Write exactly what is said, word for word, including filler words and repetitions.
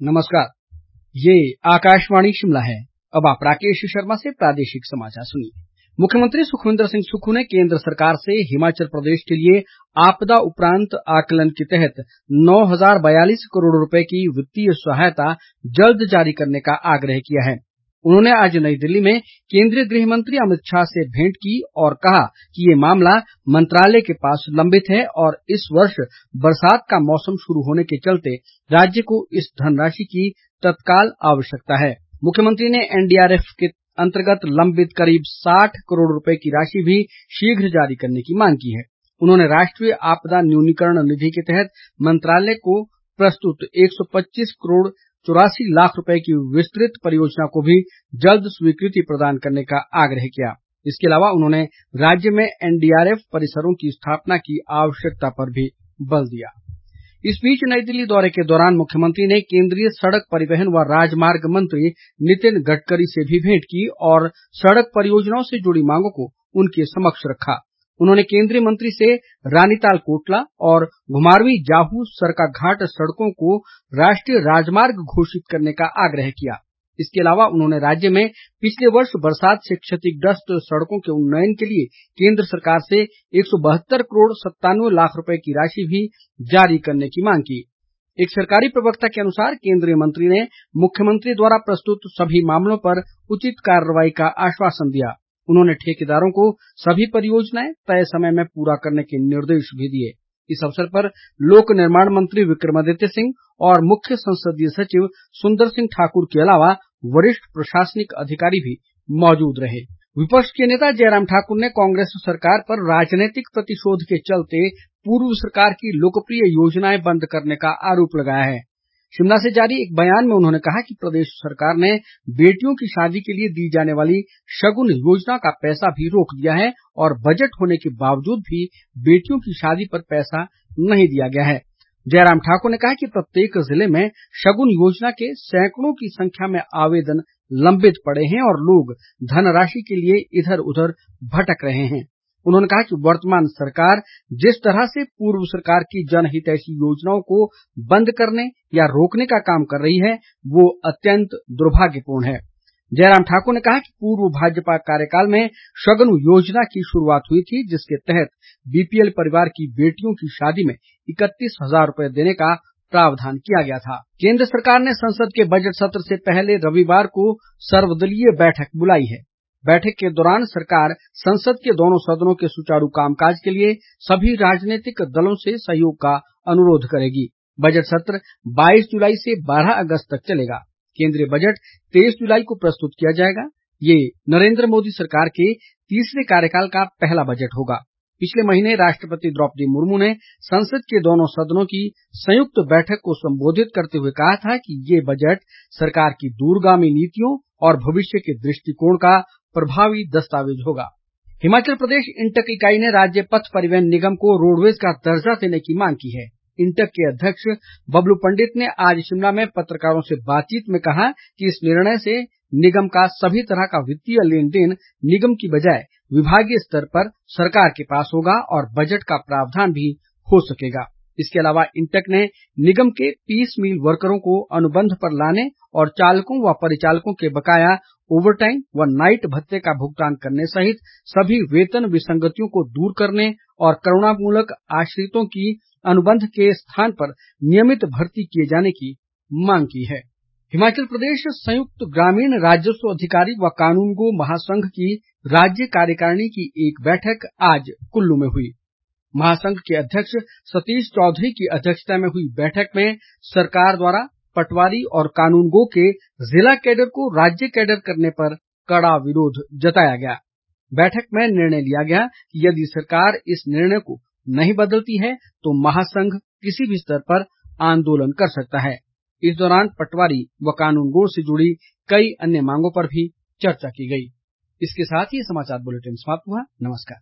नमस्कार, ये आकाशवाणी शिमला है। अब आप राकेश शर्मा से प्रादेशिक समाचार सुनिए। मुख्यमंत्री सुखविंदर सिंह सुक्खू ने केंद्र सरकार से हिमाचल प्रदेश के लिए आपदा उपरांत आकलन के तहत नौ हजार बयालीस करोड़ रुपए की वित्तीय सहायता जल्द जारी करने का आग्रह किया है। उन्होंने आज नई दिल्ली में केंद्रीय गृह मंत्री अमित शाह से भेंट की और कहा कि ये मामला मंत्रालय के पास लंबित है और इस वर्ष बरसात का मौसम शुरू होने के चलते राज्य को इस धनराशि की तत्काल आवश्यकता है। मुख्यमंत्री ने एनडीआरएफ के अंतर्गत लंबित करीब साठ करोड़ रुपए की राशि भी शीघ्र जारी करने की मांग की है। उन्होंने राष्ट्रीय आपदा न्यूनीकरण निधि के तहत मंत्रालय को प्रस्तुत एक सौ पच्चीस करोड़ चौरासी लाख रुपए की विस्तृत परियोजना को भी जल्द स्वीकृति प्रदान करने का आग्रह किया। इसके अलावा उन्होंने राज्य में एनडीआरएफ परिसरों की स्थापना की आवश्यकता पर भी बल दिया। इस बीच नई दिल्ली दौरे के दौरान मुख्यमंत्री ने केंद्रीय सड़क परिवहन व राजमार्ग मंत्री नितिन गडकरी से भी भेंट की और सड़क परियोजनाओं से जुड़ी मांगों को उनके समक्ष रखा। उन्होंने केंद्रीय मंत्री से रानीताल कोटला और घुमारवीं जाहू सरकाघाट सड़कों को राष्ट्रीय राजमार्ग घोषित करने का आग्रह किया। इसके अलावा उन्होंने राज्य में पिछले वर्ष बरसात से क्षतिग्रस्त सड़कों के उन्नयन के लिए केंद्र सरकार से एक सौ बहत्तर करोड़ सत्तानवे लाख रुपए की राशि भी जारी करने की मांग की। एक सरकारी प्रवक्ता के अनुसार केंद्रीय मंत्री ने मुख्यमंत्री द्वारा प्रस्तुत सभी मामलों पर उचित कार्रवाई का आश्वासन दिया। उन्होंने ठेकेदारों को सभी परियोजनाएं तय समय में पूरा करने के निर्देश भी दिए। इस अवसर पर लोक निर्माण मंत्री विक्रमादित्य सिंह और मुख्य संसदीय सचिव सुंदर सिंह ठाकुर के अलावा वरिष्ठ प्रशासनिक अधिकारी भी मौजूद रहे। विपक्ष के नेता जयराम ठाकुर ने कांग्रेस सरकार पर राजनीतिक प्रतिशोध के चलते पूर्व सरकार की लोकप्रिय योजनाएं बंद करने का आरोप लगाया है। शिमला से जारी एक बयान में उन्होंने कहा कि प्रदेश सरकार ने बेटियों की शादी के लिए दी जाने वाली शगुन योजना का पैसा भी रोक दिया है और बजट होने के बावजूद भी बेटियों की शादी पर पैसा नहीं दिया गया है। जयराम ठाकुर ने कहा कि प्रत्येक जिले में शगुन योजना के सैकड़ों की संख्या में आवेदन लंबित पड़े हैं और लोग धनराशि के लिए इधर उधर भटक रहे हैं। उन्होंने कहा कि वर्तमान सरकार जिस तरह से पूर्व सरकार की जनहितैषी योजनाओं को बंद करने या रोकने का काम कर रही है वो अत्यंत दुर्भाग्यपूर्ण है। जयराम ठाकुर ने कहा कि पूर्व भाजपा कार्यकाल में शगुन योजना की शुरुआत हुई थी जिसके तहत बीपीएल परिवार की बेटियों की शादी में इकतीस हजार रुपए देने का प्रावधान किया गया था। केंद्र सरकार ने संसद के बजट सत्र से पहले रविवार को सर्वदलीय बैठक बुलाई है। बैठक के दौरान सरकार संसद के दोनों सदनों के सुचारू कामकाज के लिए सभी राजनीतिक दलों से सहयोग का अनुरोध करेगी। बजट सत्र बाईस जुलाई से बारह अगस्त तक चलेगा। केंद्रीय बजट तेईस जुलाई को प्रस्तुत किया जाएगा। ये नरेंद्र मोदी सरकार के तीसरे कार्यकाल का पहला बजट होगा। पिछले महीने राष्ट्रपति द्रौपदी मुर्मू ने संसद के दोनों सदनों की संयुक्त बैठक को संबोधित करते हुए कहा था कि ये बजट सरकार की दूरगामी नीतियों और भविष्य के दृष्टिकोण का प्रभावी दस्तावेज होगा। हिमाचल प्रदेश इंटक इकाई ने राज्य पथ परिवहन निगम को रोडवेज का दर्जा देने की मांग की है। इंटक के अध्यक्ष बबलू पंडित ने आज शिमला में पत्रकारों से बातचीत में कहा कि इस निर्णय से निगम का सभी तरह का वित्तीय लेन देन निगम की बजाय विभागीय स्तर पर सरकार के पास होगा और बजट का प्रावधान भी हो सकेगा। इसके अलावा इंटक ने निगम के पीस मील वर्करों को अनुबंध पर लाने और चालकों व परिचालकों के बकाया ओवरटाइम व नाइट भत्ते का भुगतान करने सहित सभी वेतन विसंगतियों को दूर करने और करुणामूलक आश्रितों की अनुबंध के स्थान पर नियमित भर्ती किए जाने की मांग की है। हिमाचल प्रदेश संयुक्त ग्रामीण राजस्व अधिकारी व कानूनगो महासंघ की राज्य कार्यकारिणी की एक बैठक आज कुल्लू में हुई। महासंघ के अध्यक्ष सतीश चौधरी की अध्यक्षता में हुई बैठक में सरकार द्वारा पटवारी और कानूनगो के जिला कैडर को राज्य कैडर करने पर कड़ा विरोध जताया गया। बैठक में निर्णय लिया गया कि यदि सरकार इस निर्णय को नहीं बदलती है तो महासंघ किसी भी स्तर पर आंदोलन कर सकता है। इस दौरान पटवारी व कानूनगो से जुड़ी कई अन्य मांगों पर भी चर्चा की गई। इसके साथ ही समाचार बुलेटिन समाप्त हुआ। नमस्कार।